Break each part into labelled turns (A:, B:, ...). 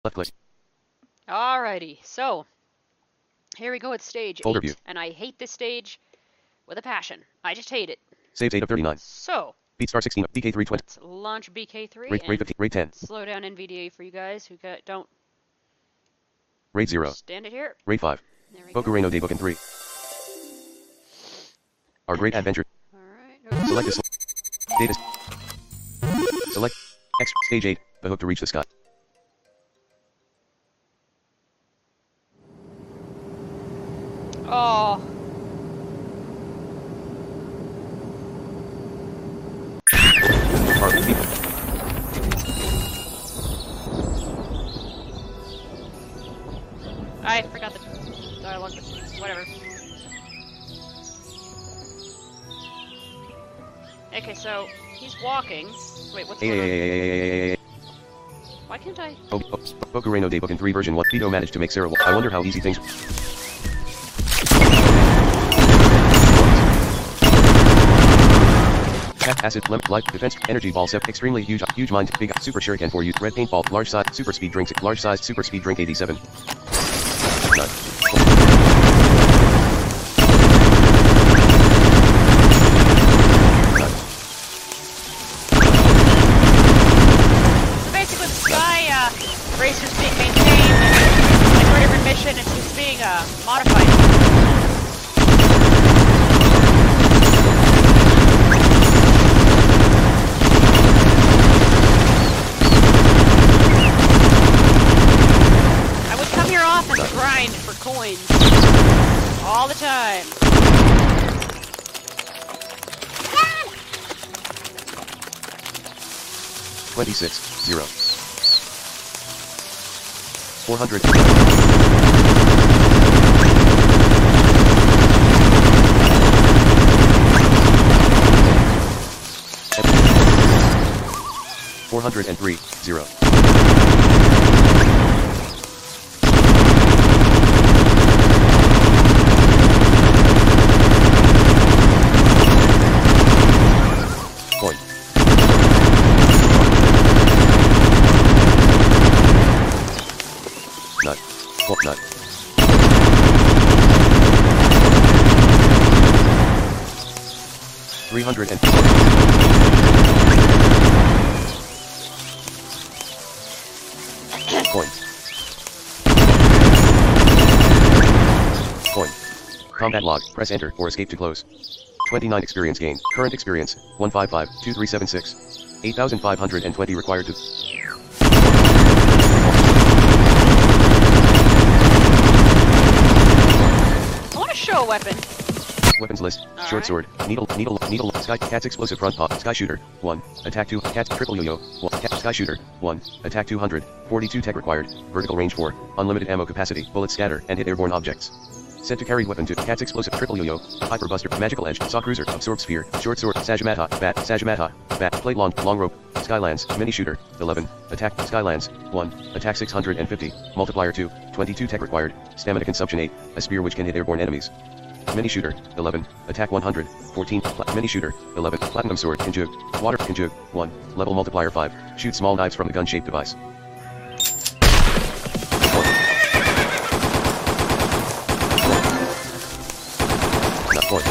A: Left click.
B: Alrighty, so here we go at stage
A: Folder
B: 8,
A: view.
B: and I hate this stage with a passion. I just hate it.
A: Save 8 of 39.
B: So
A: BeatStar 16. BK320.
B: let's launch BK3
A: Rate
B: and
A: 15. Rate 10.
B: slow down NVDA for you guys who don't
A: Rate 0.
B: stand it here.
A: Rate 5.
B: There we go.
A: Boku Reino Daybook in 3. Our Great Adventure.
B: Alright.
A: Select this. Data. Select X. Stage 8. The hook to reach the sky.
B: Oh.
A: Our people.
B: I forgot the dialogue, but whatever. Okay, so he's walking. Wait, what's going on? Why can't I?
A: Boku Reino Daybook in 3 version 1. Vito managed to make Sarah. I wonder how easy things. Acid, life, defense, energy ball, extremely huge mind, big, super shuriken for you, red paintball, large size, super speed drinks, large size, super speed drink 87. Nut.
B: So basically, the Sky Racer's being maintained, and like for every mission, it's just being modified. Grind for coins all the time.
A: 26, 0. 400. 403, 0. 300 Point. Combat log. Press enter or escape to close. 29 experience gain. Current experience 155 2376. 8,520 required to.
B: I want to show a weapon.
A: Weapons list.
B: All
A: Short
B: right.
A: sword. Needle. Sky. Cat's explosive front pop. Sky shooter. 1. Attack 2. Cat's triple yo-yo. 1. Sky shooter. 1. Attack 200. 42 tech required. Vertical range 4. Unlimited ammo capacity. Bullet scatter and hit airborne objects. Set to carried weapon 2. Cat's explosive triple yo-yo. Hyper buster. Magical edge. Saw cruiser. Absorb sphere. Short sword. Sajamata. Bat. Sajamata. Bat. Plate long rope. Skylands. Mini shooter. 11. Attack. Skylands. 1. Attack 650. Multiplier 2. 22 tech required. Stamina consumption 8. A spear which can hit airborne enemies. Mini shooter, 11, attack 100, 14, mini shooter, 11, platinum sword, Kinjug, water, Kinjug, 1, level multiplier 5, shoot small knives from the gun-shaped device. 1. Not 4.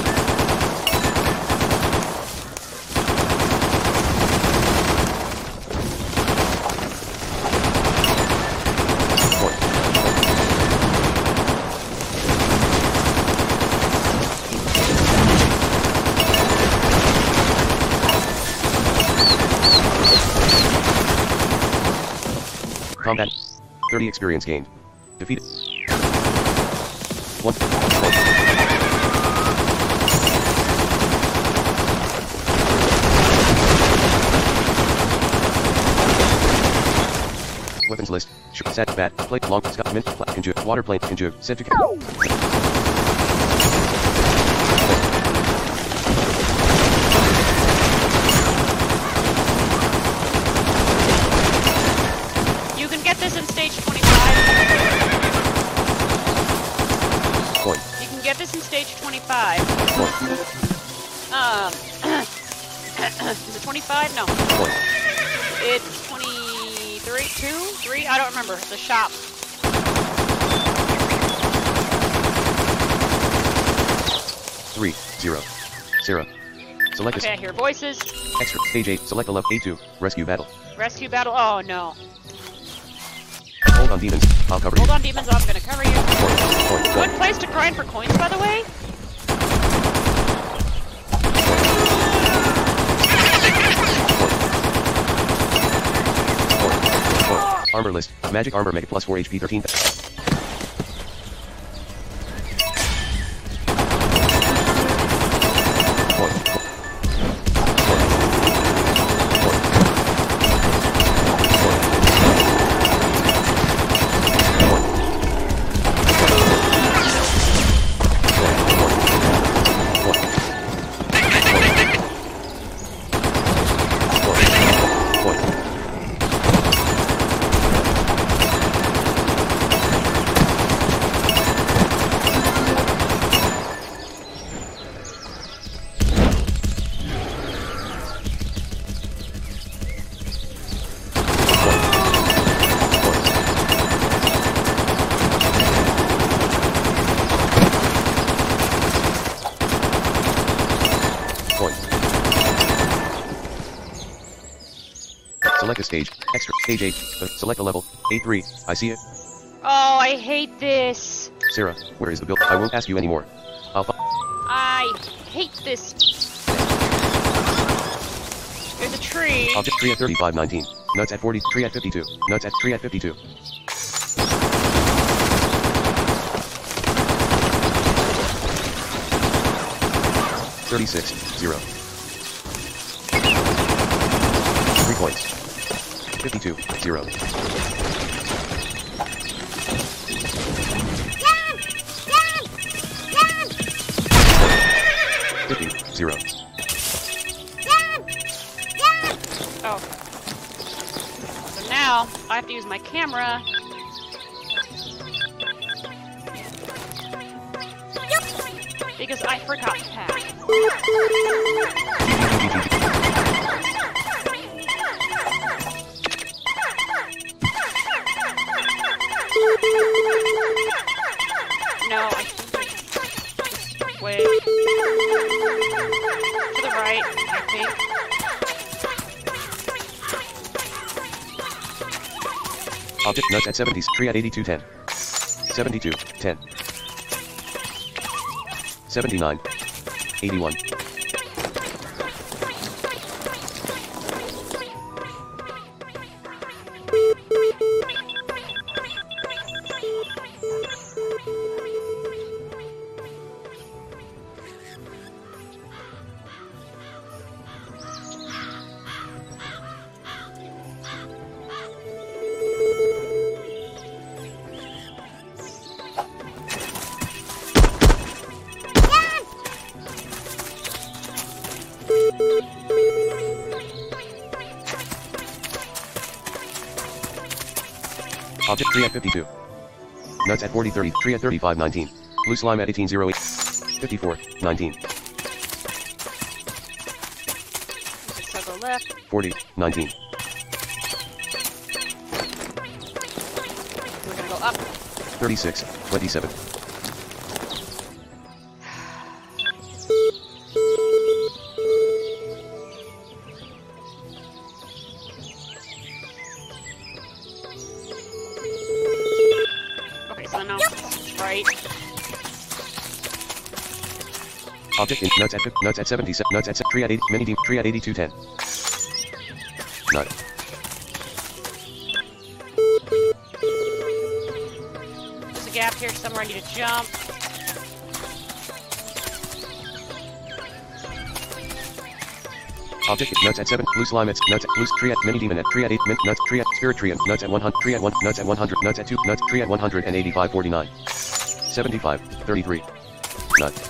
A: 4. Combat. 30 experience gained. Defeated. 1. Weapons list. Set. Bat. Plate. Long. Scott. Mint. Conjug. Water plane. Conjug. Set to.
B: This in stage 25.
A: Point.
B: You can get this in stage 25. Is it 25? No.
A: Point.
B: It's 23. 3? I don't remember. The shop.
A: 3, 0. Sarah. Select
B: Okay, I hear voices.
A: Extra. Stage 8. Select the level. A2. Rescue battle.
B: Rescue battle. Oh no.
A: Hold on, demons. I'll cover you.
B: Hold on, demons. I'm gonna cover you.
A: Point.
B: Good place to grind for coins, by the way.
A: Armor list. Magic armor make plus 4 HP 13. Select a stage. Extra. Stage 8. Select a level. A3. I see it.
B: Oh, I hate this.
A: Sarah, where is the build? I won't ask you anymore.
B: I hate this. There's a tree.
A: Object tree at 3519. Nuts at 40. Tree at 52. Nuts at tree at 52. 36, 0. 3 points. 52, 0. 50, 0.
B: Oh. So now, I have to use my camera. Because I forgot to pack. No, I think wait. To the right, I think.
A: Object nuts at 70s. Tree at 82, 10. 72, 10. 79. 81. Object tree at 52. Nuts at 40, 30. Tree at 35, 19. Blue slime at 18, 08. 54, 19.
B: So go left.
A: 40, 19.
B: We're gonna go up.
A: 36, 27.
B: Okay, so now right.
A: Object in nuts at 70, nuts at tree at 8, mini deep tree at 82, 10. Nut.
B: There's a gap here somewhere I need to jump.
A: Object nuts at 7. Blue slime at nuts at blue tree at mini demon at tree at 8. Nuts tree at spirit tree at nuts at 100. Tree at 1. Nuts at 100. Nuts at 2. Nuts tree at 185. 49. 75. 33. Nut.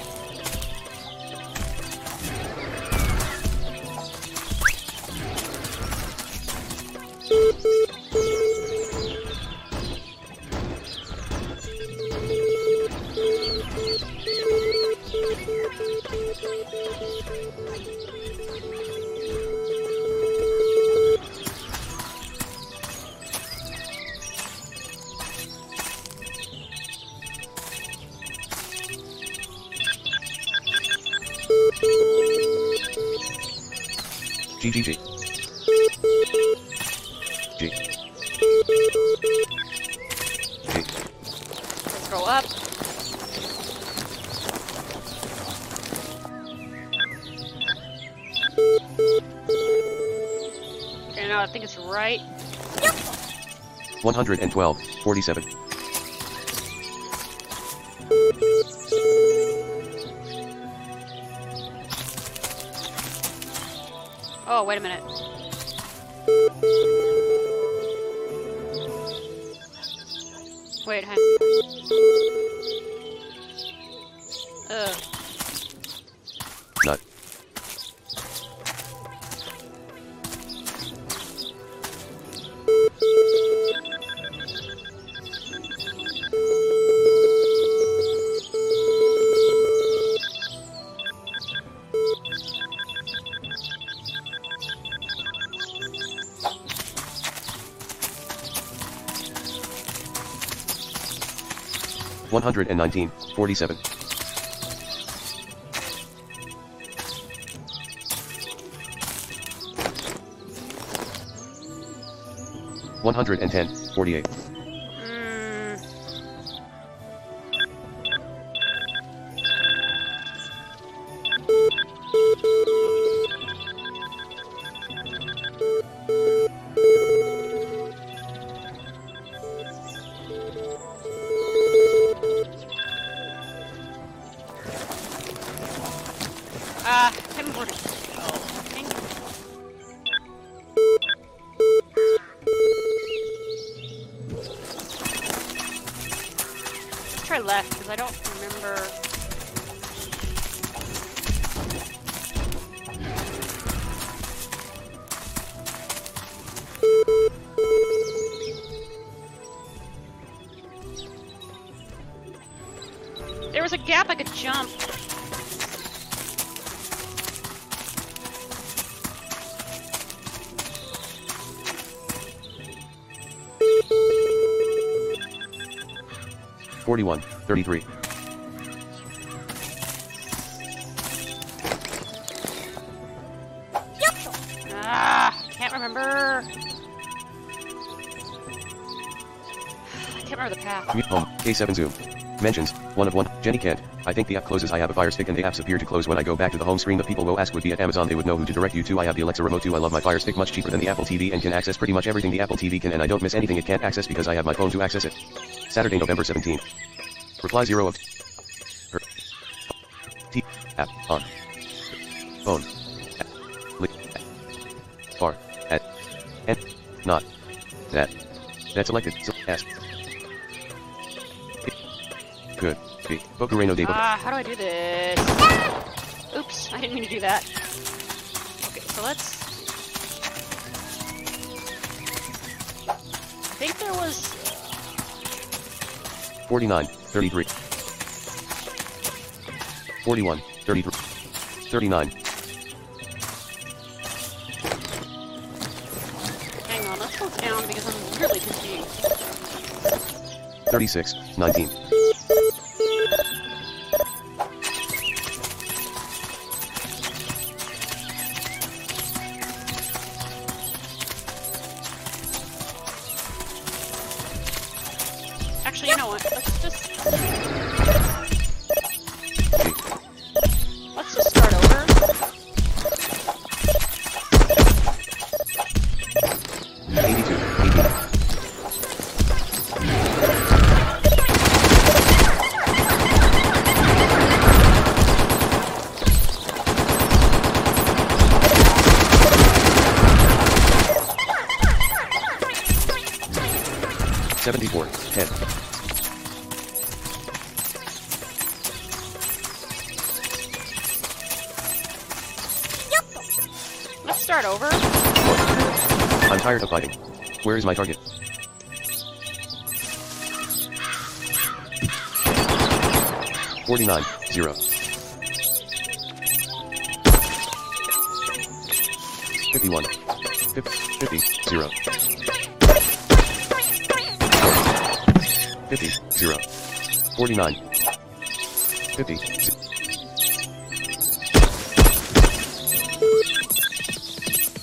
A: G. G. G. G. G.
B: Scroll up. Okay, now I think it's right.
A: 112, 47.
B: Oh, wait a minute. Wait, hang.
A: Nut. One hundred and 47. 110, 48.
B: Can't remember what Let's try left, because I don't remember. There was a gap I could jump.
A: Forty-one, 33.
B: Can't remember. I can't remember the path.
A: Mute home, K7 zoom. Mentions, 1 of 1, Jenny can't. I think the app closes. I have a Fire Stick and the apps appear to close when I go back to the home screen. The people will ask would be at Amazon. They would know who to direct you to. I have the Alexa remote too. I love my Fire Stick, much cheaper than the Apple TV and can access pretty much everything the Apple TV can, and I don't miss anything it can't access because I have my phone to access it. Saturday, November 17. Reply 0 of her T app on phone far at and not that selected so ask good B Bocareno de
B: How do I do this? Oops, I didn't mean to do that. Okay, so let's. I think there was
A: 49 33 41 33 39.
B: Hang on, let's go down because I'm really confused.
A: 36 19.
B: Actually, you know what? Let's just start over.
A: $74, 10.
B: Let's start over.
A: I'm tired of fighting. Where is my target? $49, 0. 51, 50, 0. 50, 0. 49. 50, 0.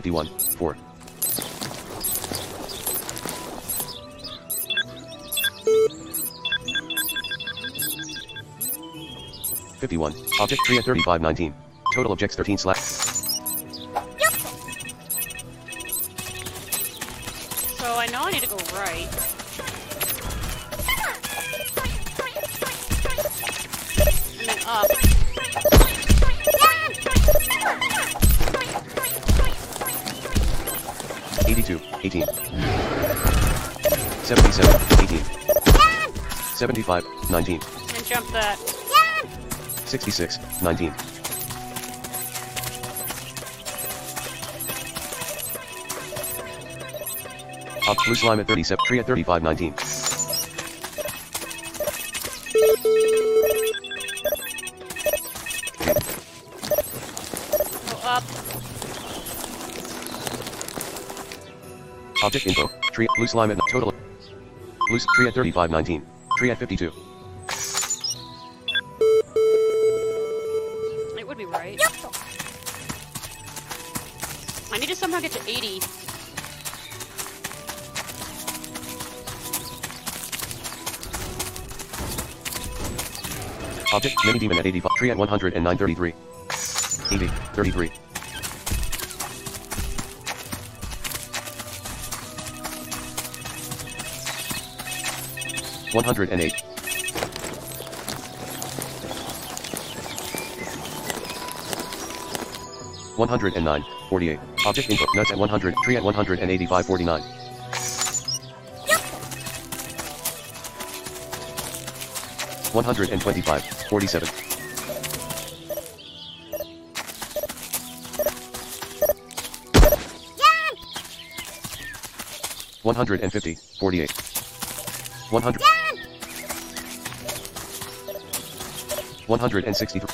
A: 51, 4. Object tree at 35, 19. Total objects 13 slash.
B: So I know I need to go right. And then up.
A: $82, 18. 77, 18. 75, 19.
B: And jump that.
A: 66, 19. Blue slime at 37, tree at 35, 19.
B: Go up.
A: Object info, tree, blue slime at total. Blue tree at 35, 19. Tree at 52.
B: It would be right. I need to somehow get to 80.
A: Object, mini demon at 85, tree at 109, 33. 80, 33. $108. $109, 48. Object info, nuts at 100, tree at 185, 49. $125, 47. $150, 48. 100. 163.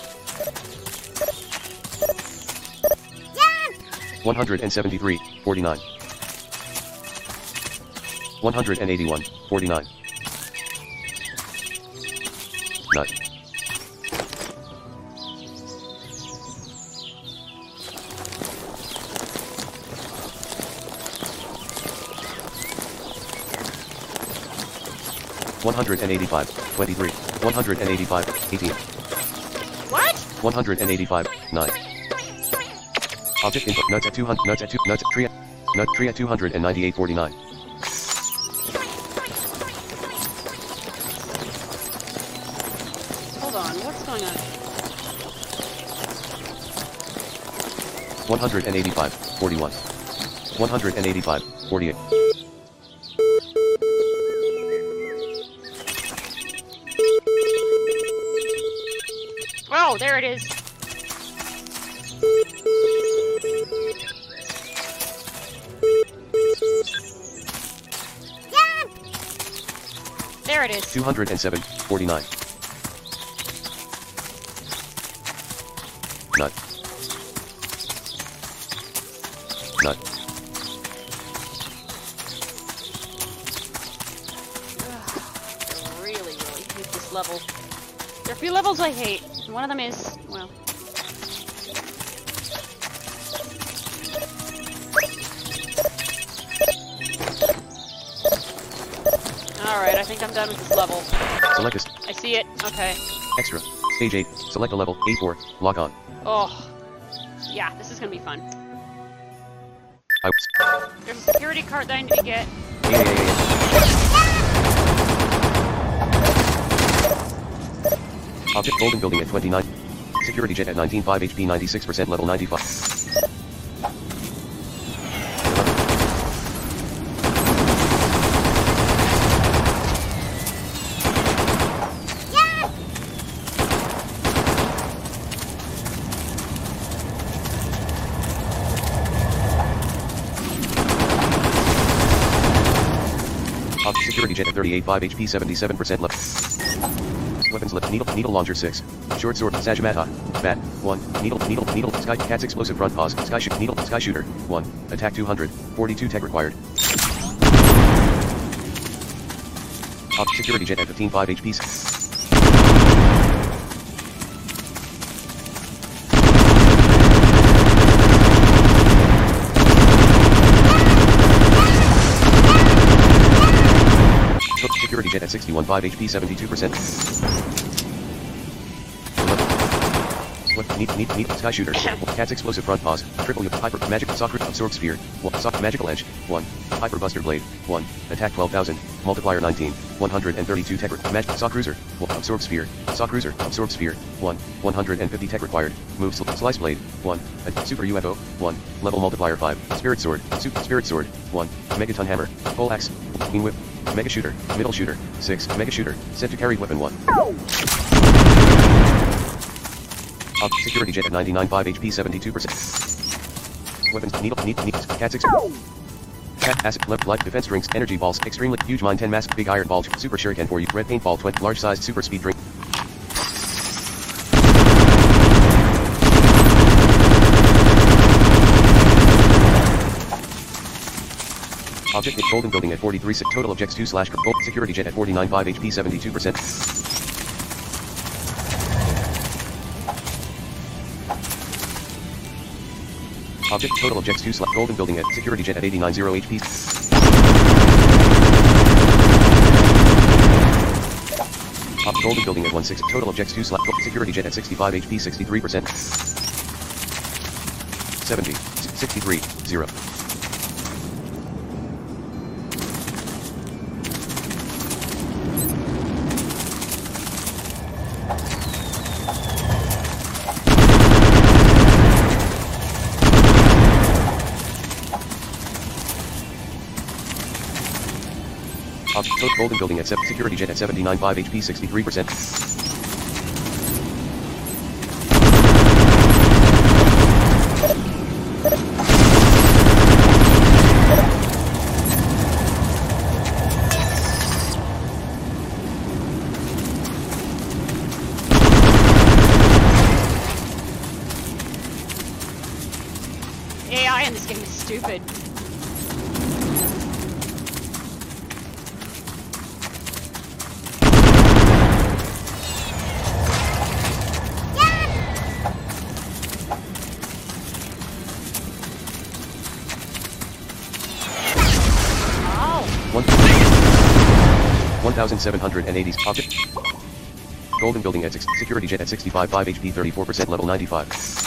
A: 173, 49. 181, 49. Nut. $185, 23. 185, 18.
B: What?
A: 185, 9. Object input, nuts at 200, nuts at 2, nuts at tree at, nut tree at 298, 49.
B: Hold on, what's going on?
A: 185, 41. 185, 48.
B: Oh, there it is. There it is.
A: 207, 49. Nut. Nut.
B: Really, really hate this level. There are a few levels I hate. One of them is, well... Alright, I think I'm done with this level.
A: Select this.
B: I see it. Okay.
A: Extra. Stage 8. Select a level. A4. Lock on.
B: Oh. Yeah, this is gonna be fun.
A: Oops.
B: There's a security card that I need to get.
A: Object golden building at 29. Security jet at 19.5 HP 96% level 95. Object security jet at 38.5 HP 77% level. Weapons left. Needle launcher 6. Short sword. Sajamata. Bat. 1. Needle. Sky. Cat's explosive front paws. Sky shooter. 1. Attack 200. 42 tech required. Object security jet at 15.5 HP. Security jet at 61.5 HP, 72%. What? Need, Sky Shooter. Cat's explosive front paws. Triple Hyper, magic, sock, absorb sphere. Sock, magical edge. 1. Hyper buster blade. 1. Attack 12,000. Multiplier 19. 132 tech. Magic, sock cruiser. Absorb sphere. Sock cruiser, absorb sphere. 1. 150 tech required. Move, slice blade. 1. Super UFO. 1. Level multiplier 5. Spirit sword. Spirit sword. 1. Megaton hammer. Pole axe. Beam whip. Mega shooter. Middle shooter. 6. Mega shooter. Set to carry weapon 1. Security jet at 99.5 HP, 72%. Weapons, needle, cat 6. Cat, acid, left, light, defense drinks, energy balls, extremely, huge mine 10 mask, big iron ball, super shuriken for you, red paintball 20, large sized super speed drink. Object at golden building at 43, total objects 2 / gold, security jet at 49.5 HP, 72%. Object total objects 2 / golden building at security jet at 89.0 HP. Golden building at 16 total objects 2 / security jet at 65 HP, 63%. 70 63 0. Golden building at security jet at 79.5 HP, 63%.
B: AI in this game is stupid. Oh.
A: 1,780 object. Golden building at 6, security jet at 65.5 HP, 34%, level 95.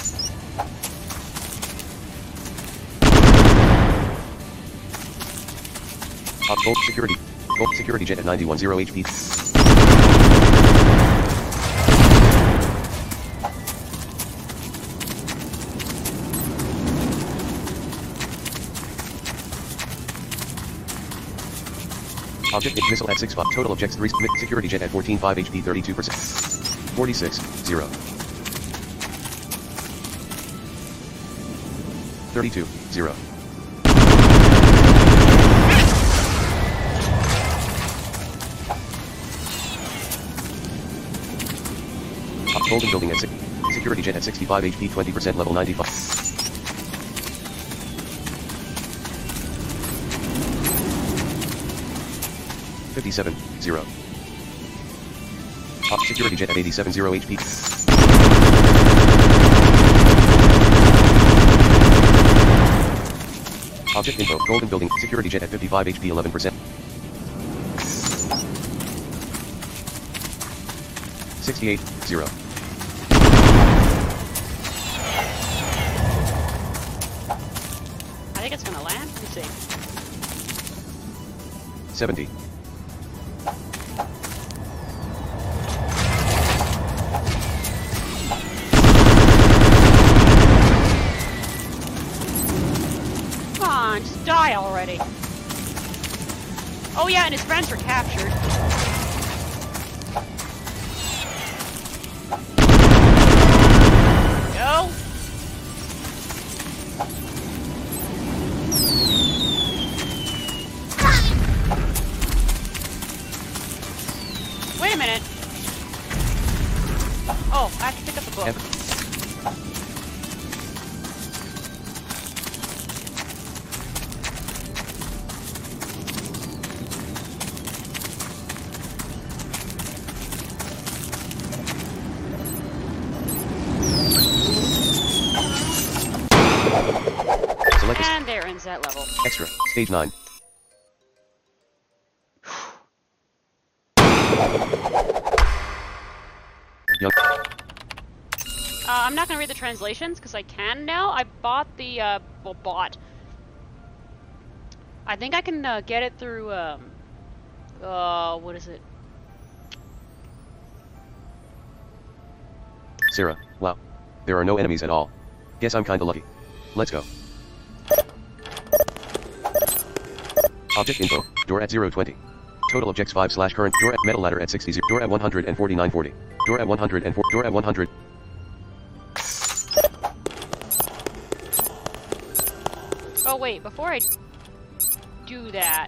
A: Gold security jet at 91.0 HP. Object missile at 6 total objects 3 security jet at 14.5 HP, 32%. 46 0. 32 0. Golden building at 6. Security jet at 65 HP, 20%, level 95. 57 0. Security jet at 87.0 HP. Object info, golden building, security jet at 55 HP, 11%. 68 0.
B: I think it's gonna land. Let's see.
A: 70.
B: Come on, just die already. Oh yeah, and his friends were captured. Go. Wait a minute. Oh, I have to pick up a book. And there ends that level.
A: Extra, stage 9. Young.
B: I'm not gonna read the translations because I can now. I bought the well, bought. I think I can get it through what is it?
A: Sarah, wow. There are no enemies at all. Guess I'm kinda lucky. Let's go. Object info, door at 020. Total objects 5 / current, door at metal ladder at 60, door at 149.40. Door at 104, door at 100.
B: Oh wait, before I do that.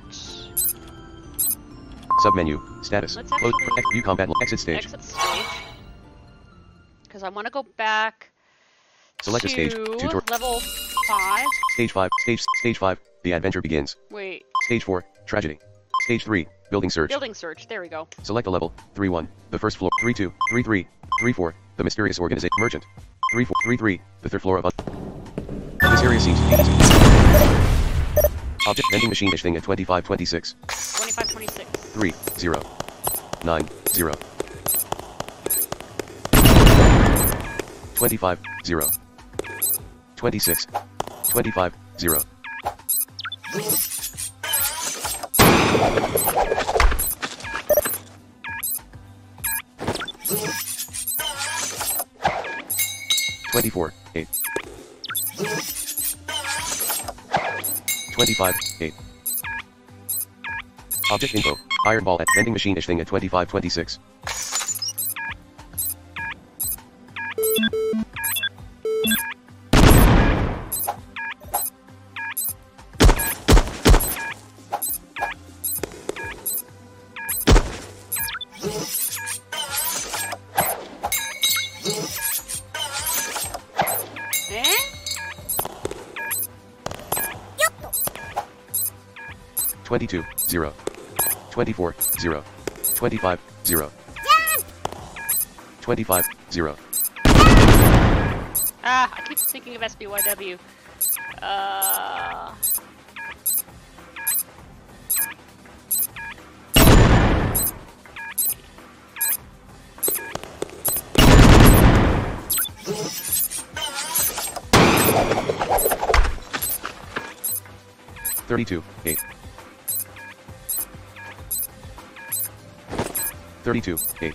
A: Submenu, status,
B: Let's
A: close,
B: actually
A: view combat, exit stage.
B: Exit stage. Because I want to go back
A: Select
B: to
A: a stage, tutorial.
B: level 5.
A: Stage 5, stage 5, the adventure begins.
B: Wait,
A: Stage 4, tragedy. Stage 3, building search.
B: building search. There we go.
A: Select a level, 3-1, the first floor, 3-2, 3-3, 3-4, the mysterious organization, merchant. 3-4, 3-3, the third floor of this area seems easy. Object vending machine-ish thing at 2526.
B: 2526.
A: 3, 0, 9, 0. 25, 0. 26, 25, 0. $24, 8. 25, 8. Object info, iron ball at vending machine-ish thing at 2526.
B: Eh?
A: 22, 0. 24, 0. 25, 0. 25, 0.
B: Ah, I keep thinking of SBYW.
A: $32, 8. 32, 8.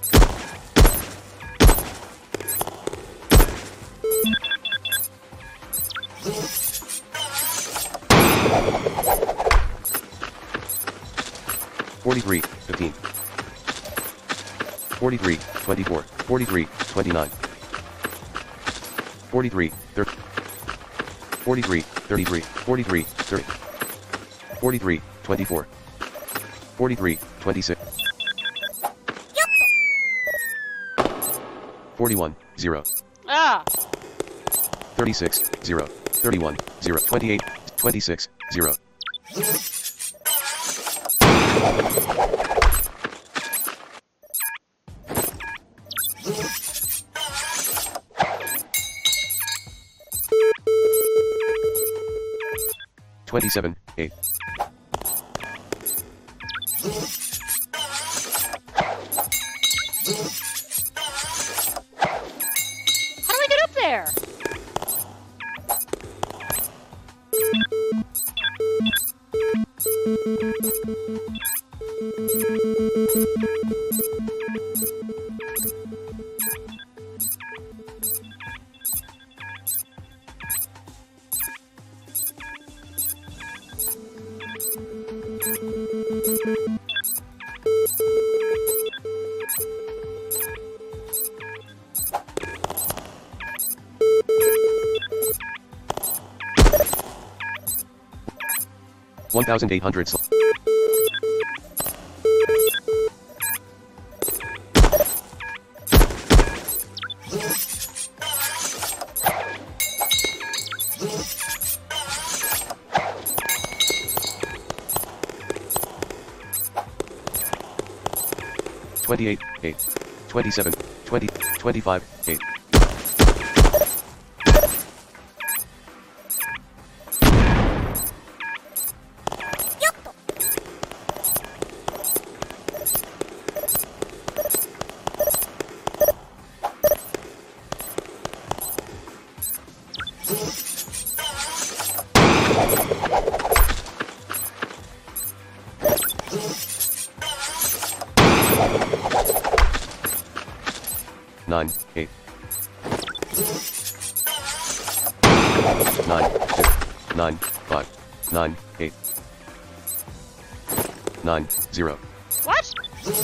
A: 43, 15. 43, 24, 43, 29. 43, 30. 43, 33, 43, 30. 43, 24. 43, 26. 41, 0.
B: Ah!
A: 36, 0. 31, 0. 28, 26, 0. 27, 8.
B: How do I get up there?
A: $1,800. $28, 8. 27, 20, 25, 8. 9, 8. 9, 2, 9, 5, 9, 8. 9, 0.
B: What?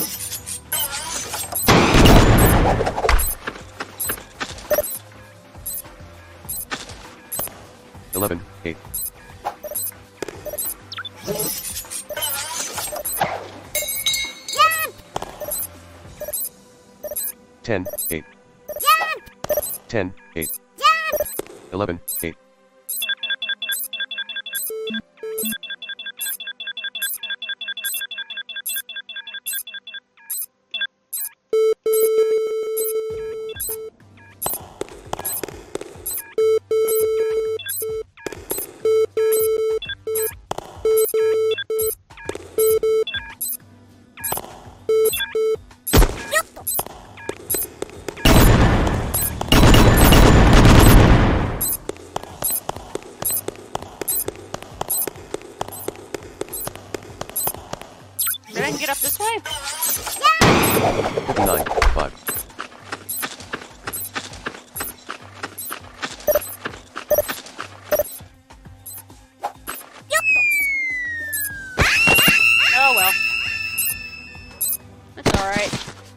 A: 11, 8. 10, 8. 10, 8. 11, 8.
B: Maybe I can get up this way?
A: 59, 5.
B: Oh well. That's alright.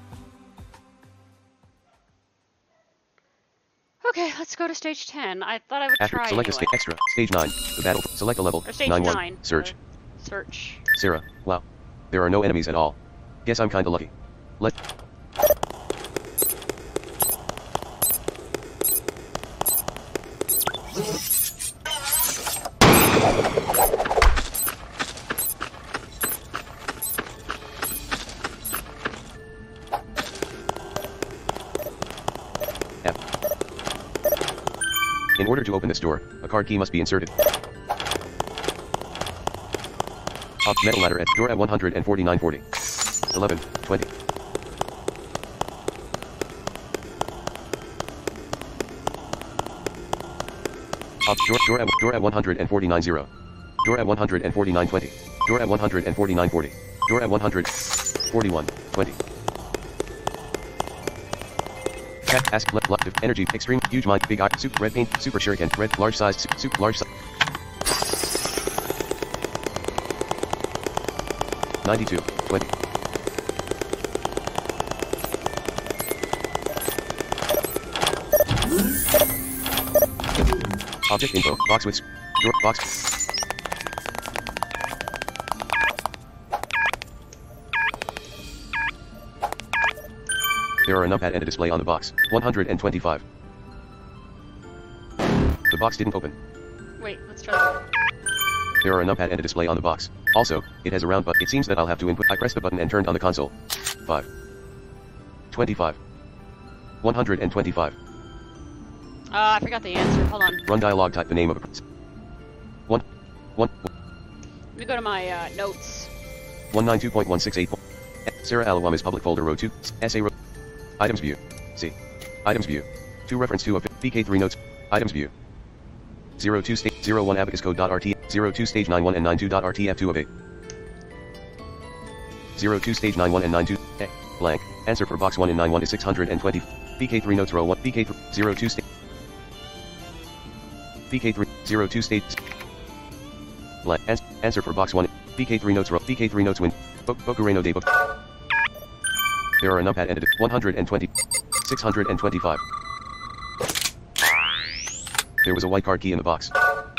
B: Okay, let's go to stage 10. I thought I would
A: After
B: try
A: select a
B: anyway.
A: extra stage 9. The battle. Select a level.
B: Or stage
A: 9 1.
B: 9.
A: Search.
B: Search.
A: Sarah. Wow. There are no enemies at all. Guess I'm kinda lucky. Let. F. In order to open this door, a card key must be inserted. Up metal ladder at door at 149.40. 11, 20. Up door at 149.0. Door at 149.20. Door at 149.40. Door at 141.20. Cat ask left energy extreme huge mind big eye soup red paint super shuriken red large size soup large size 92 20. Object info box with door box. There are a numpad and a display on the box. 125. The box didn't open.
B: Wait, let's try that.
A: There are a numpad and a display on the box. Also, it has a round button. It seems that I'll have to input. I pressed the button and turned on the console. 5. 25. 125.
B: I forgot the answer. Hold on.
A: Run dialogue type the name of a... 1.
B: Let me go to my notes.
A: 192.168. Sarah Alawama's public folder row 2. Essay row. Items view. C. Items view. 2 reference to a VK3 notes. Items view. 02 stage 01 abacus code.rt 02 stage 91 and 92.rt f2 of 8 02 stage 91 and 92 blank answer for box 1 and 91 is 620 VK3 notes row 1 VK3 02 stage VK3 02 stage blank answer for box 1 VK3 notes row VK3 notes win Bokureno de book. There are a numpad and a 120 625. There was a white card key in the box.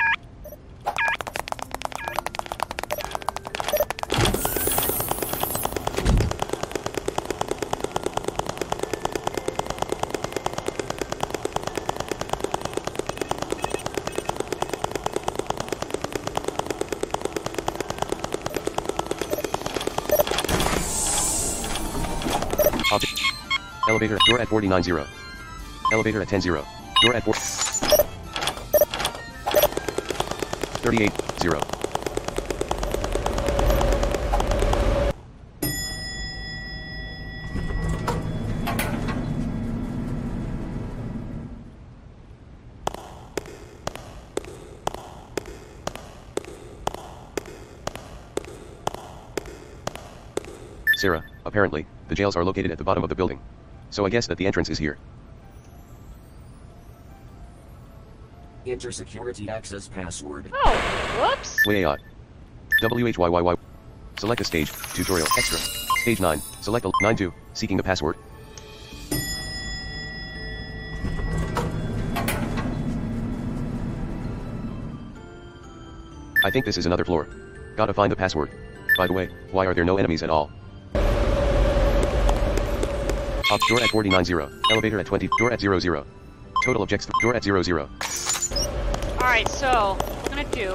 A: Object. Elevator door at 49.0. Elevator at 10.0. Door at 4. 38.0. Sarah, apparently, the jails are located at the bottom of the building. So I guess that the entrance is here.
C: Enter security access password.
B: Oh, whoops.
A: WHYYY. WHYYY. Select a stage, tutorial, extra. Stage 9, select a 9-2, seeking the password. I think this is another floor. Gotta find the password. By the way, why are there no enemies at all? Door at 49-0, elevator at 20, door at 00. Total objects, door at 00.
B: Alright, so, what we're gonna do...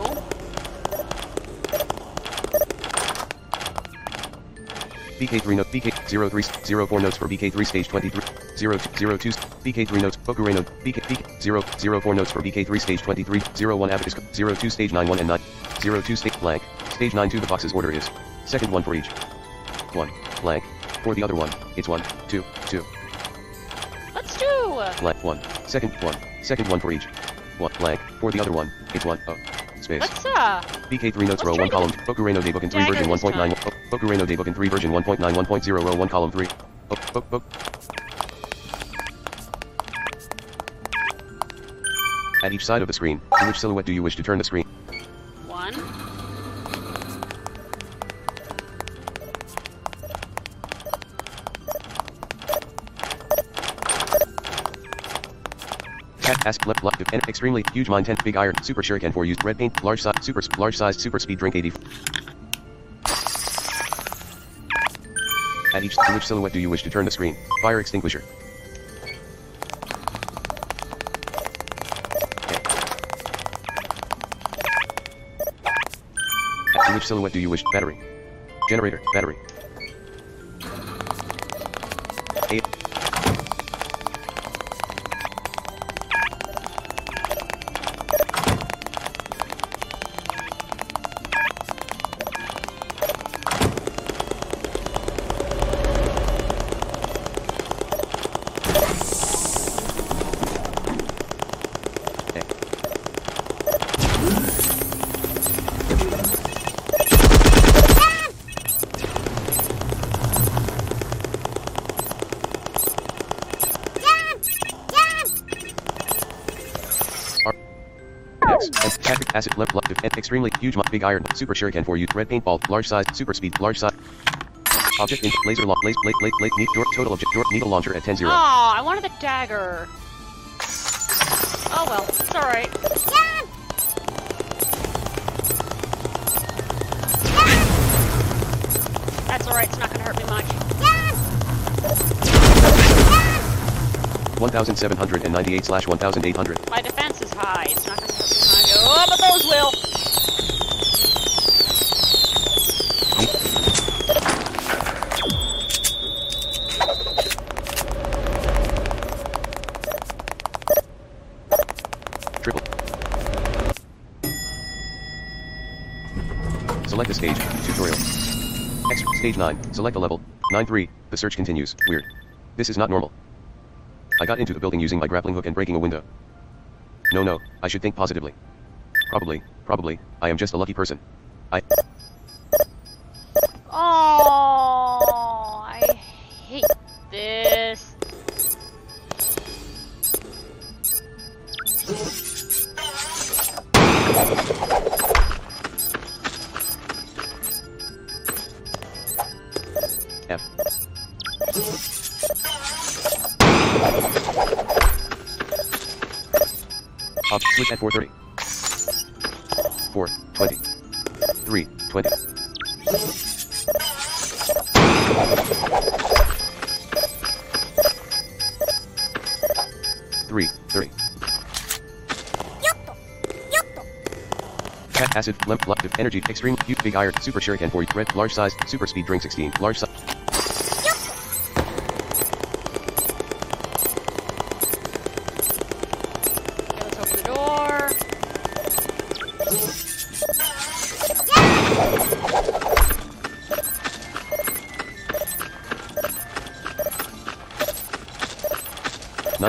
A: BK3 note, BK0304 notes for BK3 stage 23, 02, BK3 notes, Bokurei note, BK04 notes for BK3 stage 23, 01 abacus, 02 stage 91 and 9, 02 stage blank, stage 92 the box's order is, second one for each. 1, blank, for the other one, it's 1, 2, 2.
B: Let's do...
A: Blank, 1, second one for each. 1, blank, for the other one, it's 1, oh, space.
B: Let's,
A: BK3 notes row
B: let's
A: 1
B: try
A: column, Bokurei no Daybook in 3 version
B: dagger this
A: 1.9, Bokurei no Daybook in 3 version 1.9 row 1 column 3. Book. At each side of the screen, to which silhouette do you wish to turn the screen?
B: 1.
A: Cat ask left and extremely huge mine 10 big iron super shuriken for used red paint large size super speed drink 80. At each to which silhouette do you wish to turn the screen? Fire extinguisher. To which silhouette do you wish? Battery. Generator. Battery. A. Acid left and extremely huge big iron super shuriken for you red paintball large size super speed large size object in laser lock total object door needle launcher at 10-0.
B: Oh, I wanted the dagger. Oh well, it's alright. That's alright, it's not gonna hurt me much.
A: 1798/1800.
B: My defense is high, it's not gonna hurt me much. Oh, but those will!
A: Triple. Select a stage, tutorial. Stage 9, select a level, 9-3, the search continues, weird. This is not normal. I got into the building using my grappling hook and breaking a window. No, I should think positively. Probably, I am just a lucky person.
B: Oh, I hate this.
A: F. Switch at 4:30. 4:20. 3:20. 3:30. Cat acid, limp, energy, extreme, huge, big iron, super shuriken for red, large size, super speed drink 16, large size.
B: I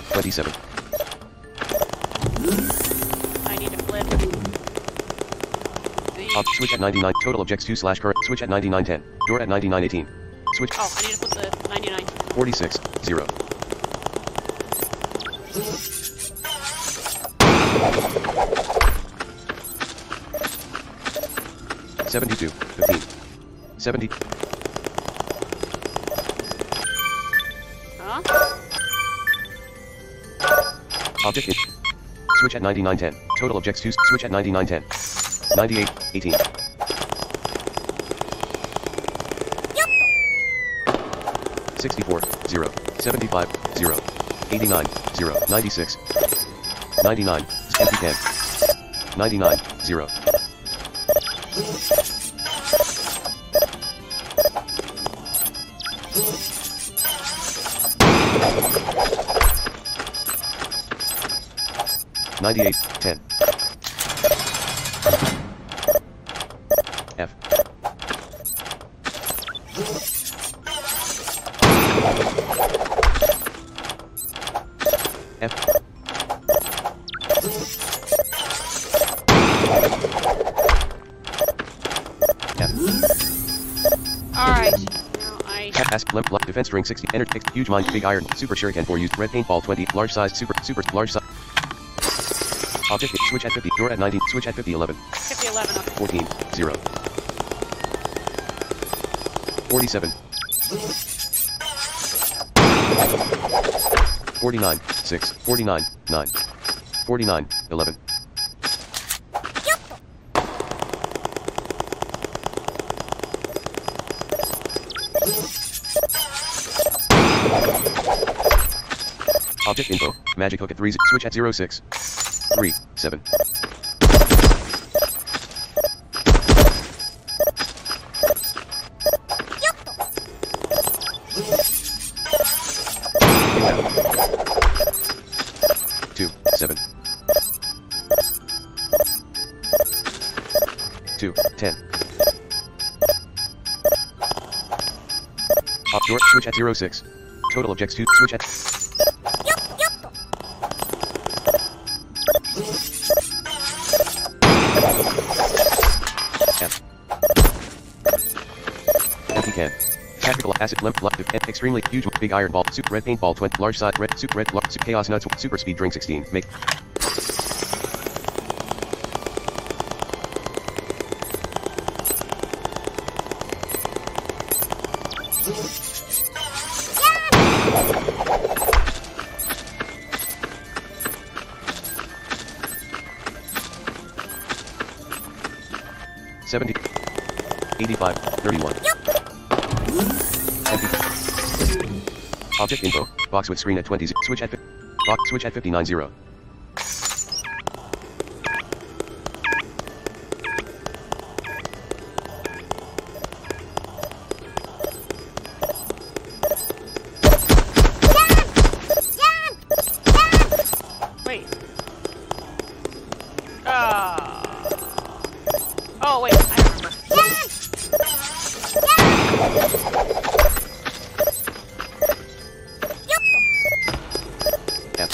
B: need to flip.
A: Switch at 99, total objects 2/current, switch at 9910, door at 9918. Switch.
B: Oh, I need to put the 99.
A: 46, 0. $72, 15. 70.
B: Huh?
A: Object in. Switch at 9910. Total objects 2. Switch at 9910. 98, 18. Yep. 64, 0. 75, 0. 89, 0. 96. 99, empty 10. 99, 0. $98, 10. F. F.
B: Alright. Now I...
A: Ask limp block defense string 60. Enter text huge mind big iron super shuriken 4 used red paintball 20 large size super large size. Object switch at 50 door at 90 switch at 50 11.
B: 50 11 up.
A: 14 0. 47. 49 6 49 9. 49 11. Object info, magic hook at 3, switch at 06, 3, 7. Two, 7. 2, 10. Pop door, switch at 06. Total objects 2, switch at... F. Empty can. Tactical acid limp block extremely huge big iron ball super red paintball 20 large size red super red large chaos nuts super speed drink 16 make. $70, 85, 31. Empty. Object info, box with screen at 20, switch at box switch at 59 0.
B: Wait. Oh, wait, I remember.
A: F.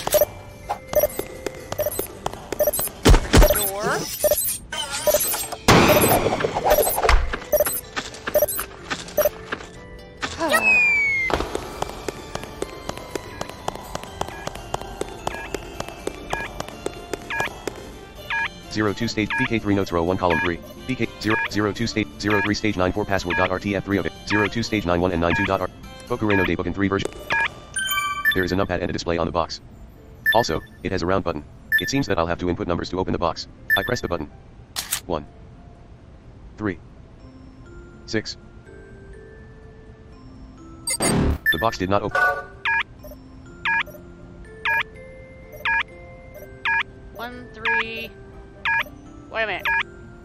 B: Door.
A: Zero 2 stage PK3 notes row 1 column 3 PK 0 2 stage 0 3 stage 9 4 password.rtf 3 of it 0 2 stage 9 1 and 9 2.r Bokureno Daybook in 3 version. There is a numpad and a display on the box. Also, it has a round button. It seems that I'll have to input numbers to open the box. I press the button. 1 3 6. The box did not open.
B: 1 3. Wait a minute.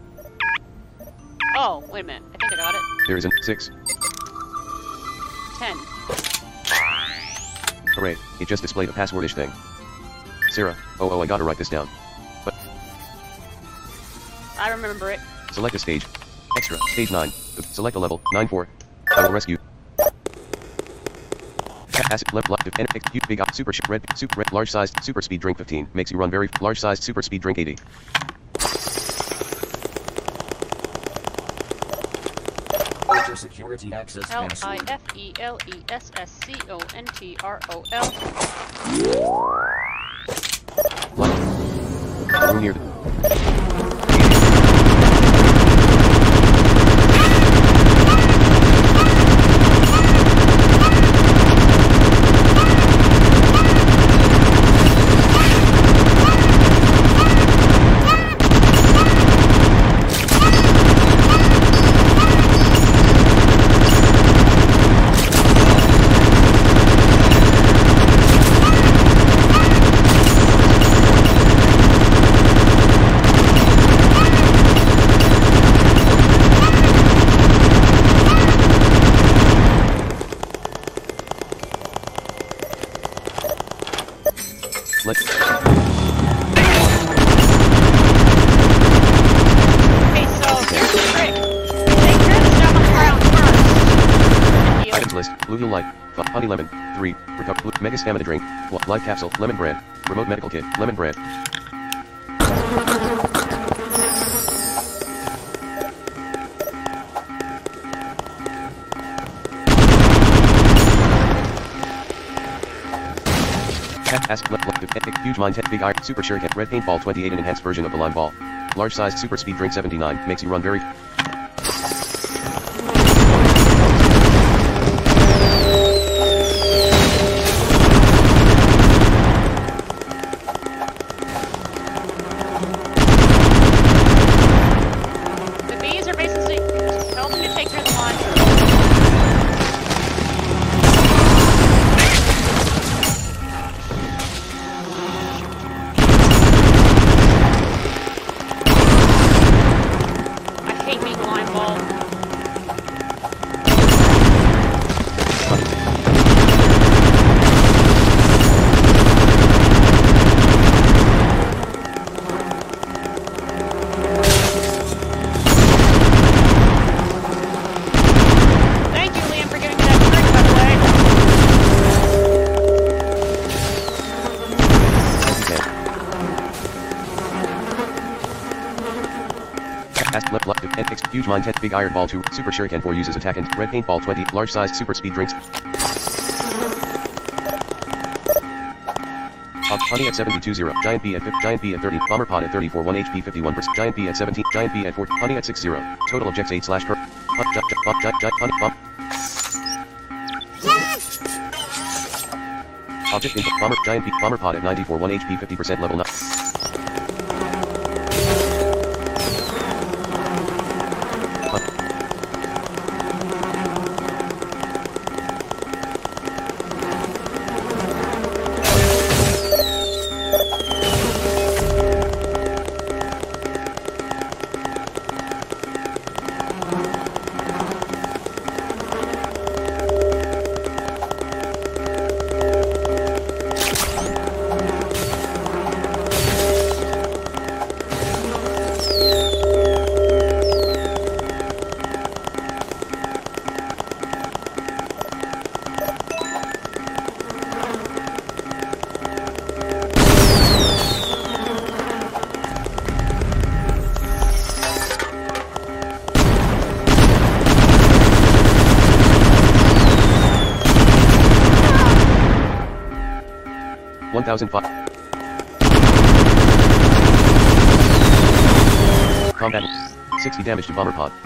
B: Oh, wait a minute. I think I got it.
A: There is a 6.
B: 10.
A: Hooray, it just displayed a passwordish thing. Sarah, oh I gotta write this down. But
B: I remember it.
A: select a stage. Extra, stage 9. Select a level, 9-4. I will rescue. Acid left left enter big super red large sized super speed drink 15 makes you run very large sized super speed drink 80.
C: Enter security access password.
B: LIFELESSCONTROL.
A: Room near. Let's.
B: Okay, so here's the trick. Take care of the stuff on the ground first. Heal.
A: Items list. Blue Heal Light. Honey Lemon. 3. Recover. Mega Stamina Drink. Life Capsule. Lemon Brand. Remote Medical Kit. Lemon Brand. Huge Mind 10 Big Iron Super Shuriken Red Paintball 28 an enhanced version of the Lime Ball. Large sized Super Speed Drink 79 makes you run very.
B: The bees are basically helping to take care of the launcher. Huge Mind 10 Big Iron Ball 2 Super Shuriken 4 uses attack and Red Paintball 20 large sized Super Speed Drinks. Honey at 72-0, Giant B at 50, Giant B at 30, Bomber Pod at 34, 1 HP 51%, Giant B at 17, Giant B at 4, Honey at 6-0, total objects 8 slash per, Honey Bomb. Object input, Bomber, Giant B, Bomber Pod at 94, 1 HP 50% level 9. Combat 60 damage to Bomber Pod.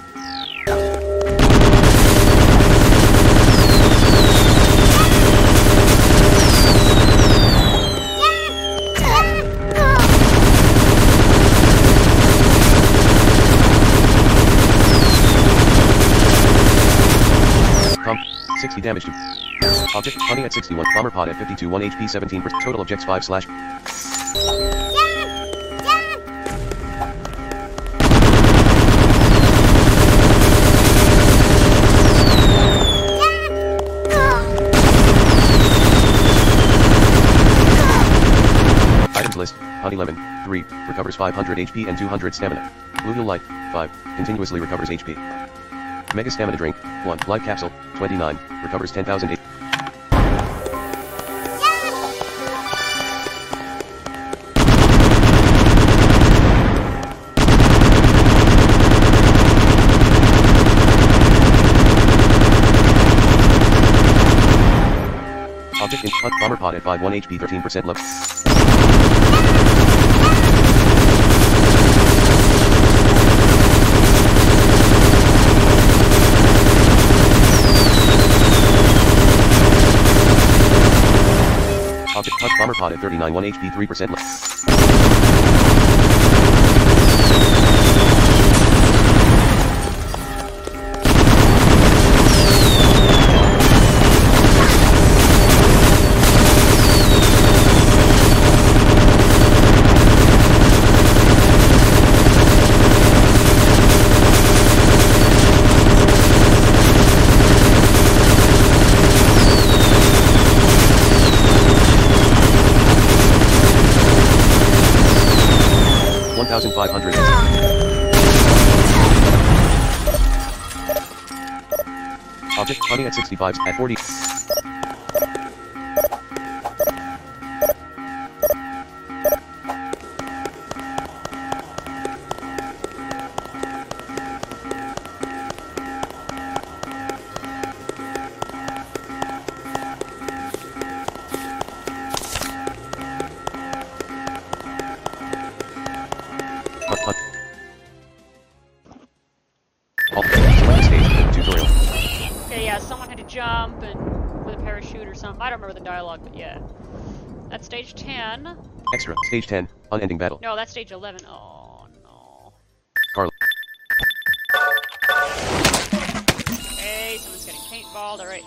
B: Comp 60 damage to Object Honey at 61, Bomber Pod at 52, 1 HP 17%, total objects 5 slash. Items list, Honey Lemon, 3, recovers 500 HP and 200 stamina. Blue Heal Light, 5, continuously recovers HP. Mega Stamina Drink, 1, Life Capsule, 29, recovers 10,000 HP.
A: Object in bomber pod at 5-1 HP 13% level. Object bomber pod at 39 1 HP 3% level. Object honey at 65 at 40.
D: Jump and with a parachute or something. I don't remember the dialogue, but yeah. That's stage 10.
A: Extra, stage 10, unending battle.
D: No, that's stage 11. Oh, no.
A: Carla.
D: Hey, someone's getting paintballed. Alright.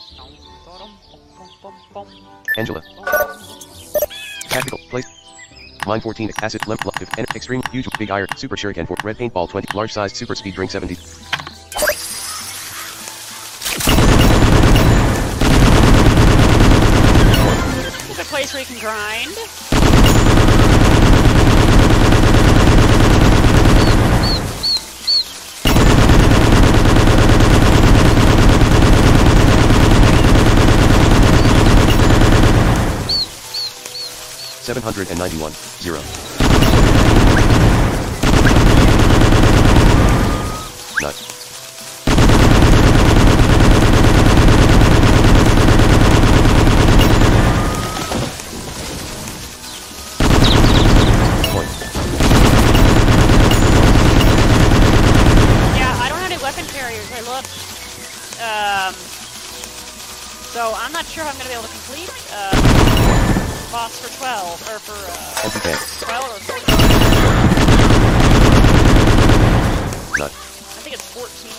A: Angela. Tactical, place. Mine 14, acid, limp, extreme, huge, big iron, super shuriken for red paintball 20, large sized super speed drink 70.
D: Place where you can grind.
A: $791, 0. Nut.
D: So I'm not sure if I'm going to be able to complete boss for 12 or for 12 or 14.
A: Nut.
D: I think it's 14.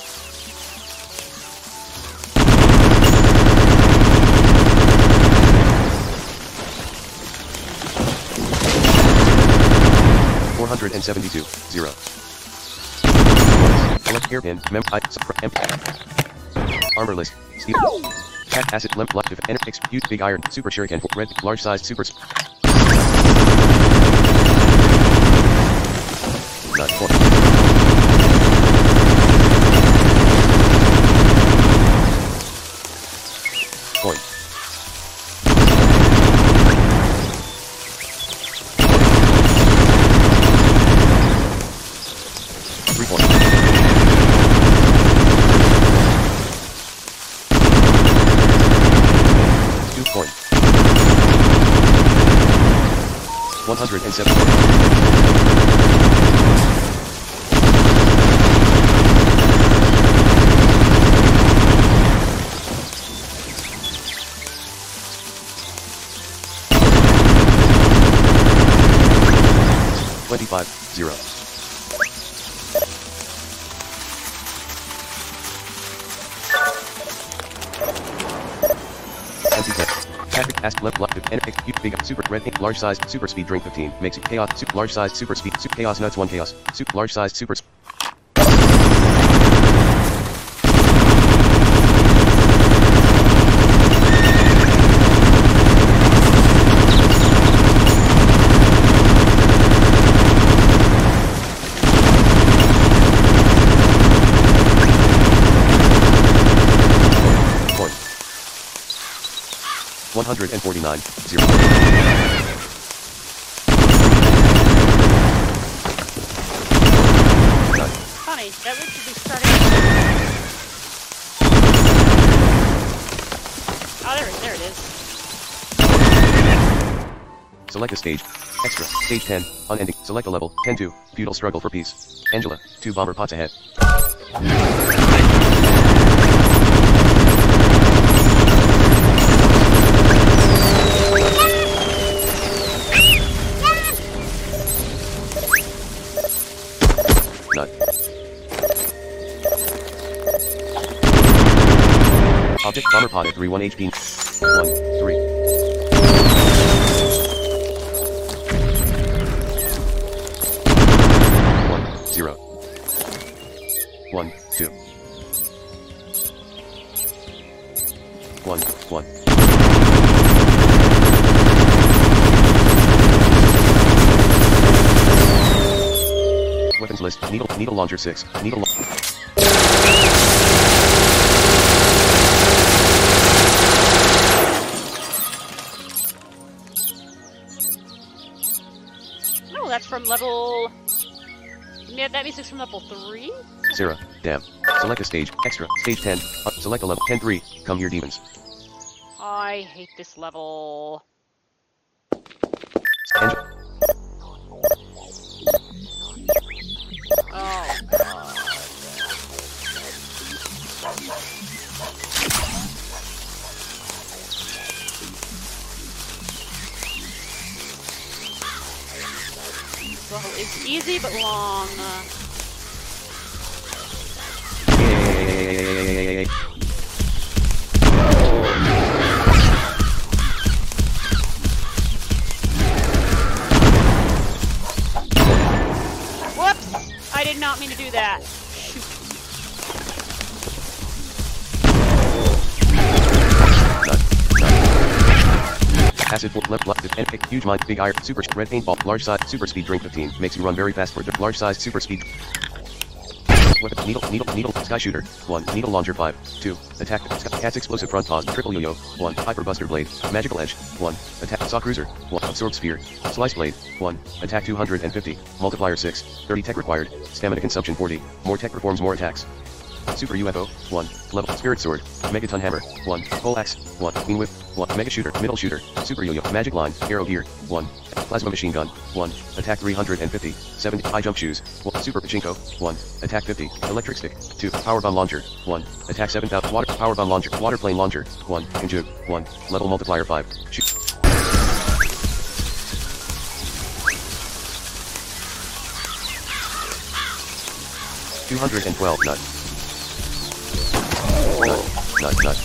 A: $472, 0. Select hairpin, armor list, steel, cat acid, limp, life, huge, big iron, super shuriken, red, large sized, super. Nut, 4. Coin. Coin. 107. $25, 0. Tactic, ask, left, big, super, red, pink, large size, super speed drink 15, makes chaos, large size, super speed, chaos nuts 1 chaos, large size, super. $149, 0.
D: Funny, that route should be starting. Oh, there it is. is.
A: Select a stage. Extra. Stage 10. Unending. Select a level. 10-2. Feudal struggle for peace. Angela. 2 bomber pots ahead. Nut. Object bomber pot at 3-1 HP. 1, 3. 1, 0. 1, 2. 1, 1. Weapons list. Needle launcher 6. Needle.
D: No, that's from level. Yeah, that music's from level 3.
A: Sarah. Damn. Select a stage. Extra. Stage 10. Select a level. 10-3. Come here, demons.
D: I hate this level.
A: Angel.
D: Oh, God. This level is easy but long.
A: Yay.
D: Whoops! I did not mean to do that. Shoot.
A: Acid for left and pick huge mind big iron super red paintball large size super speed drink 15 makes you run very fast for the large size super speed. Weapon needle sky shooter 1 needle launcher 5 2 attack cat's explosive front paws triple yo-yo 1 hyper buster blade magical edge 1 attack saw cruiser 1 absorb sphere slice blade 1 attack 250 multiplier 6 30 tech required stamina consumption 40 more tech performs more attacks. Super UFO 1 level spirit sword megaton hammer 1 pole axe 1 beam whip 1 mega shooter middle shooter super yo-yo magic line arrow gear 1 plasma machine gun 1 attack 350 7 high jump shoes 1 super pachinko 1 attack 50 electric stick 2 power bomb launcher 1 attack 7000 water power bomb launcher water plane launcher 1 conjug 1 level multiplier 5 shoot. $212 nut. Nut.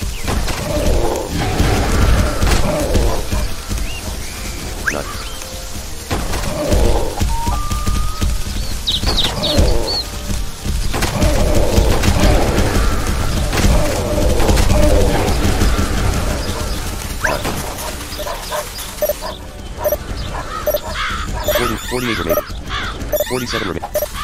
A: Nut. Nut. 48 remaining. 47 remaining.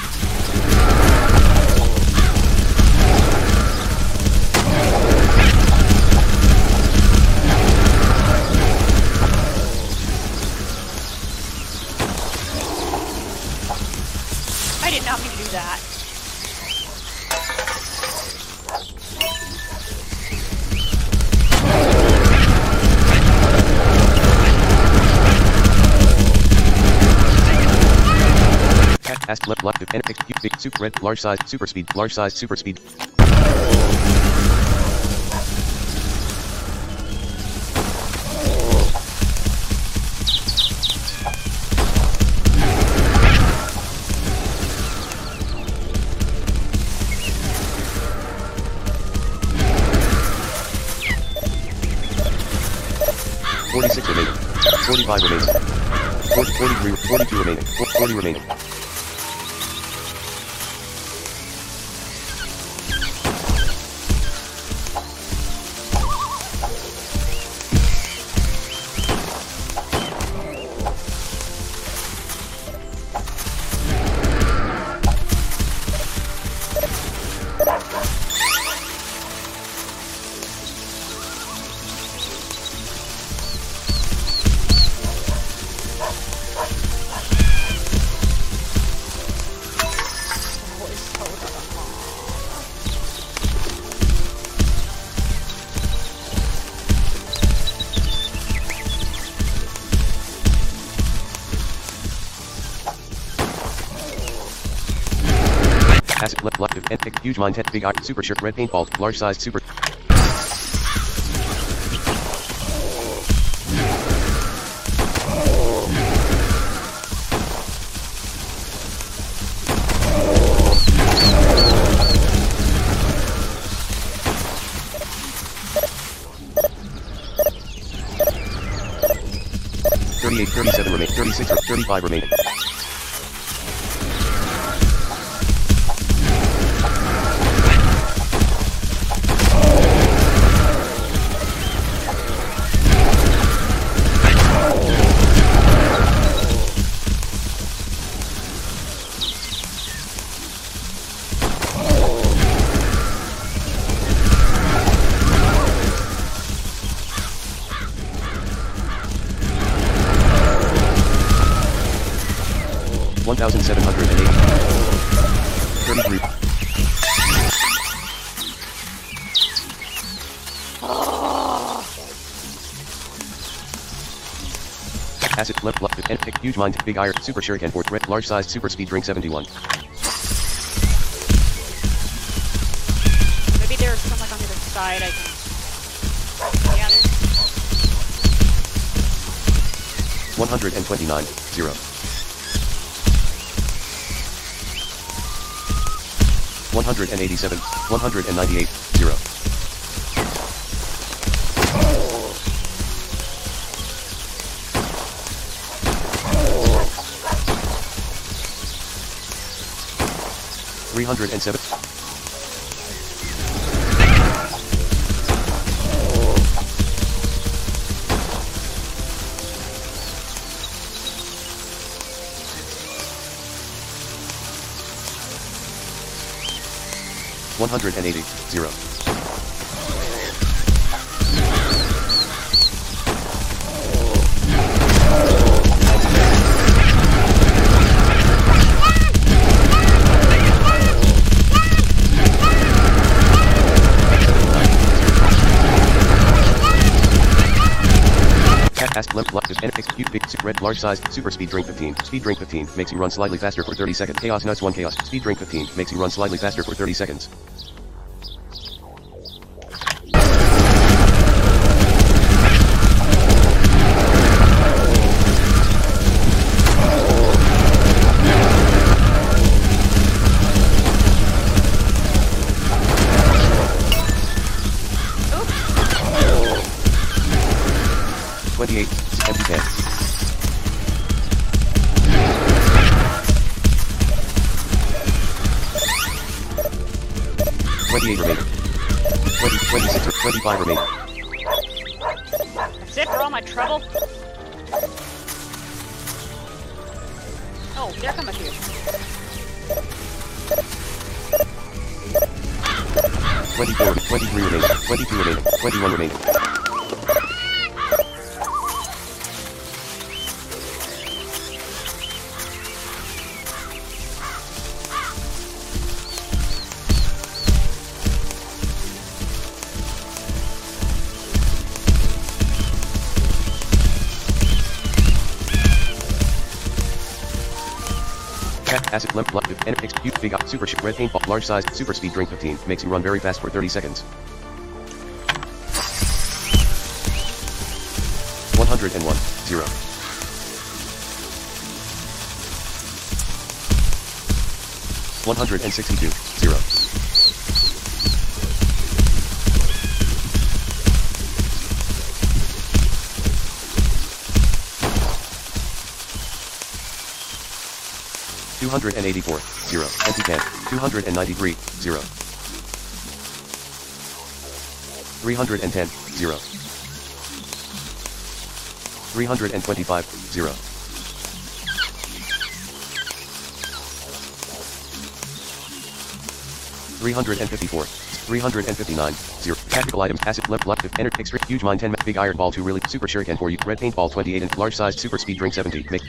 D: I did not mean to do that.
A: Ask left and pick big super red large size super speed. 46 remaining. 45 remaining. 43, 42 remaining. 40 remaining. left, and huge mine 10, big eye, super shirt, red paintball, large sized super. $38, $37 remain, $36, $35 remaining. $1,780. 33. Acid, left, and pick, huge mine, big iron, super shuriken, fourth, red, large sized super speed drink 71.
D: Maybe there's some like on the other side I can... Yeah, there's...
A: 129, 0. 187, 198, 0. $307. $180, 0. Ask left and execute big red large size super speed drink 15. Speed drink 15 makes you run slightly faster for 30 seconds. Chaos nuts 1 chaos. Speed drink 15 makes you run slightly faster for 30 seconds. $28, empty 10. $28 remaining. 20, 26 or 25 remaining.
D: That's it for all my trouble? Oh, there come a few.
A: 24, 23 remaining. 22 remaining. 21 remaining. Acid left and execute big up super red paintball large size super speed drink 15 makes you run very fast for 30 seconds. 101, 0. 162, 0. $284, 0. Empty 10. $293, 0. 310, 0. 325, 0. 354, 359, 0. Tactical items, acid left, enter, extra, huge mine 10, big iron ball 2 really, super shuriken 4 red paintball 28 and large sized super speed drink 70, make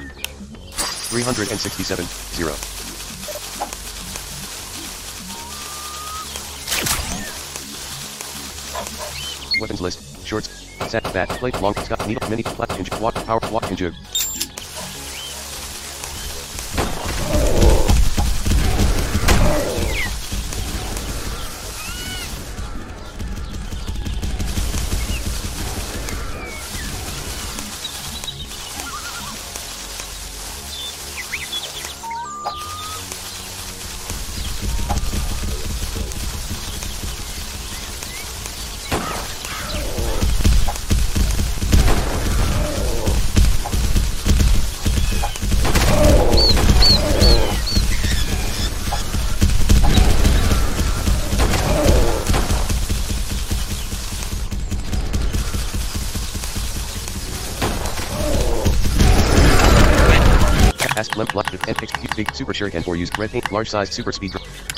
A: 367, 0. Weapons list, shorts, set, bat, plate, long, scott, needle, mini, flat, watt, power, watt, and jug. Ask limp block and execute big super shuriken for use red paint large sized super speed.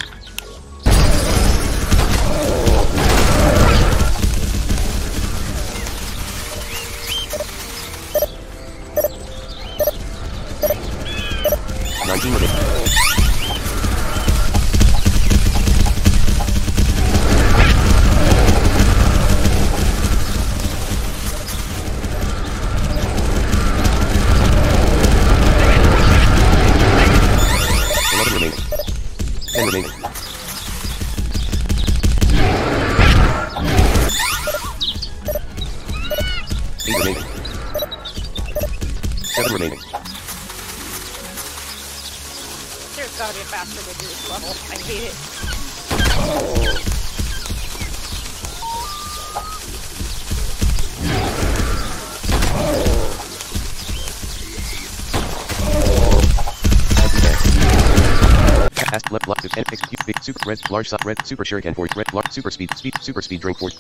D: There's gotta be a faster way to do this level. I hate it.
A: Ask left block and execute big super red large red super shuriken for red large super speed drink for.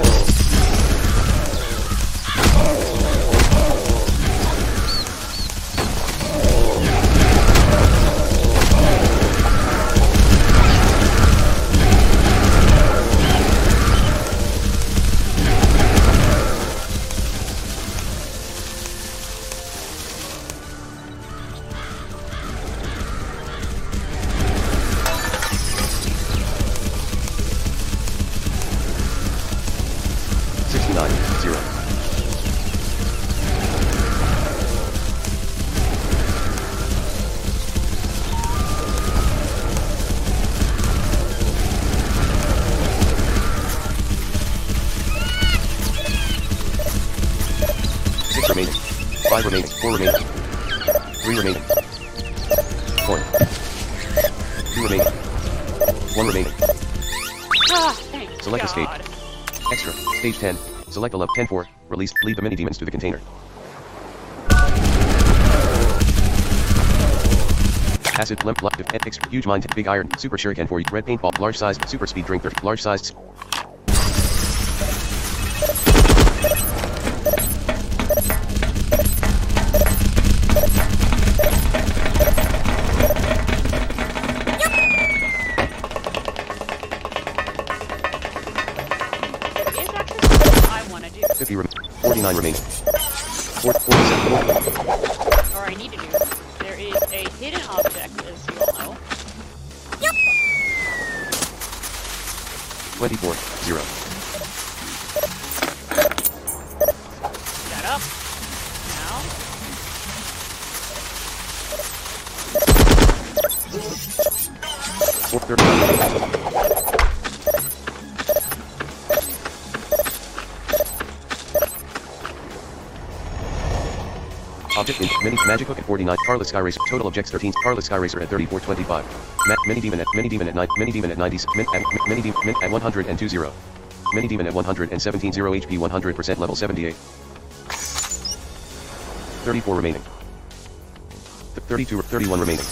A: Remaining. 5 remaining. 4 remaining. 3 remaining. 4. 2 remaining. 1 remaining.
D: Ah, thank
A: Select
D: God.
A: escape. Extra. Stage 10. Select a level 10-4. Release. Lead the mini demons to the container. Acid limp block and extra huge mind big iron super shuriken for red paintball large sized super speed drink large sized.
D: I want to do.
A: 49 remaining. 47.
D: Or I need to do. There is a hidden object, as you all know.
A: 24. 0.
D: That up. Now.
A: Object in mini magic hook at 49. Carla Sky Racer. Total objects 13. Carla Sky Racer at 34.25. Mini demon at 9. Mini demon at 90. Mini demon at 102 0. Mini demon at 117 0 HP 100% level 78. 34 remaining. 31 remaining.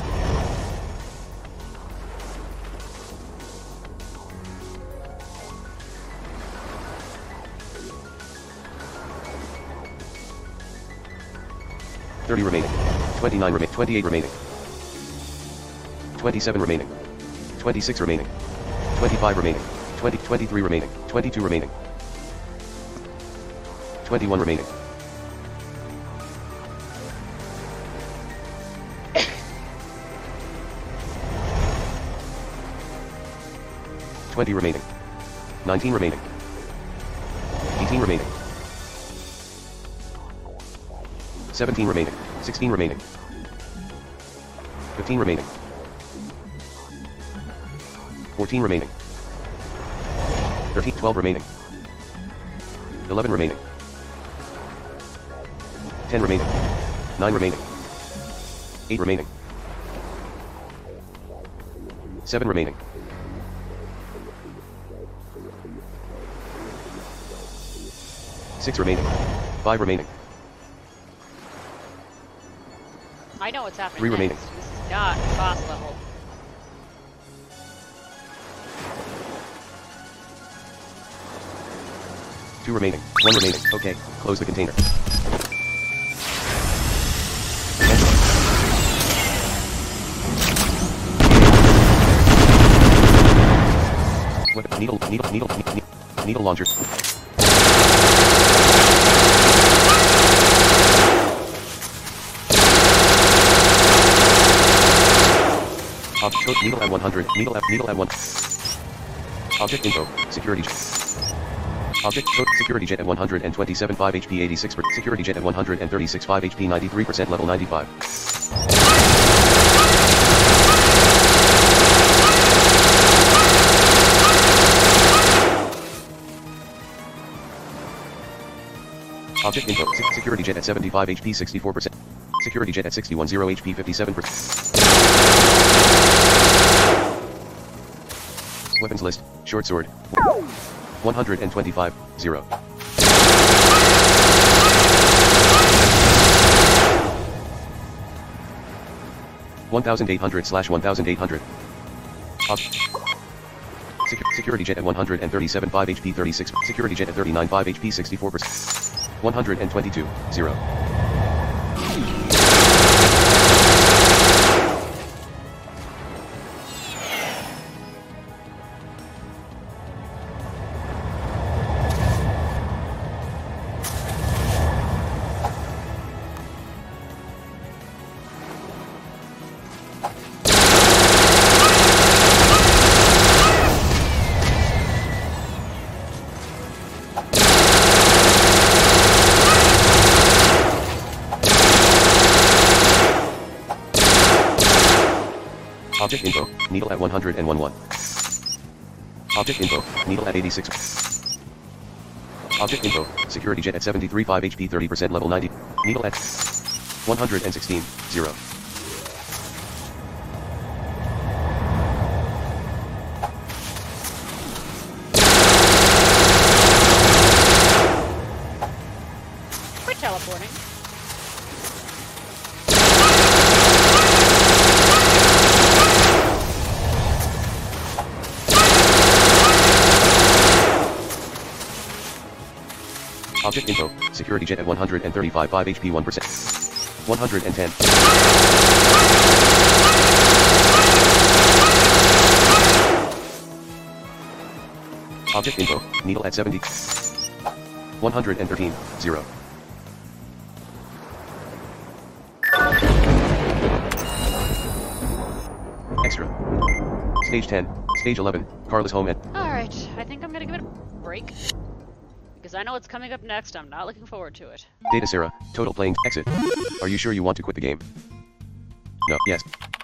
A: Remaining. 29 remaining. 28 remaining. 27 remaining. 26 remaining. 25 remaining. 23 remaining. 22 remaining. 21 remaining. 20 remaining. 19 remaining. 18 remaining. 17 remaining. 16 remaining. 15 remaining. 14 remaining. 12 remaining. 11 remaining. 10 remaining. 9 remaining. 8 remaining. 7 remaining. 6 remaining. 5 remaining.
D: I know what's happening.
A: 3 remaining.
D: This is not boss level.
A: Two remaining. 1 remaining. Okay, close the container. Needle launcher. Object code needle at 100. Needle at 1. Object info. Security. Object code security jet at 127.5 HP 86%. Security jet at 136.5 HP 93% level 95. Object info. Security jet at 75 HP 64%. Security jet at 61.0 HP 57%. Weapons list. Short sword. 125. 0. (1800/1800). Security jet at 137.5 HP 36. Security jet at 39.5 HP 64%. 122. 0. Object info, needle at 101. Object info, needle at 86. Object info, security jet at 73.5 HP 30% level 90. Needle at 116. 0.
D: Quit teleporting.
A: Object info, security jet at 135.5 HP 1%. 110. Object info, needle at 70. 113. 0. Extra. Stage 10, Stage 11, Carla's home at...
D: Alright, I think I'm gonna give it a break. Because I know what's coming up next, I'm not looking forward to it.
A: Data Sarah, total playing, exit. Are you sure you want to quit the game? No, yes.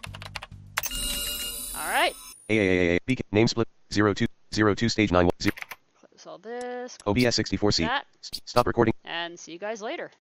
D: Alright.
A: Beacon, name split, 02, stage 9, 0.
D: Close all this.
A: OBS 64C.
D: That.
A: Stop recording.
D: And see you guys later.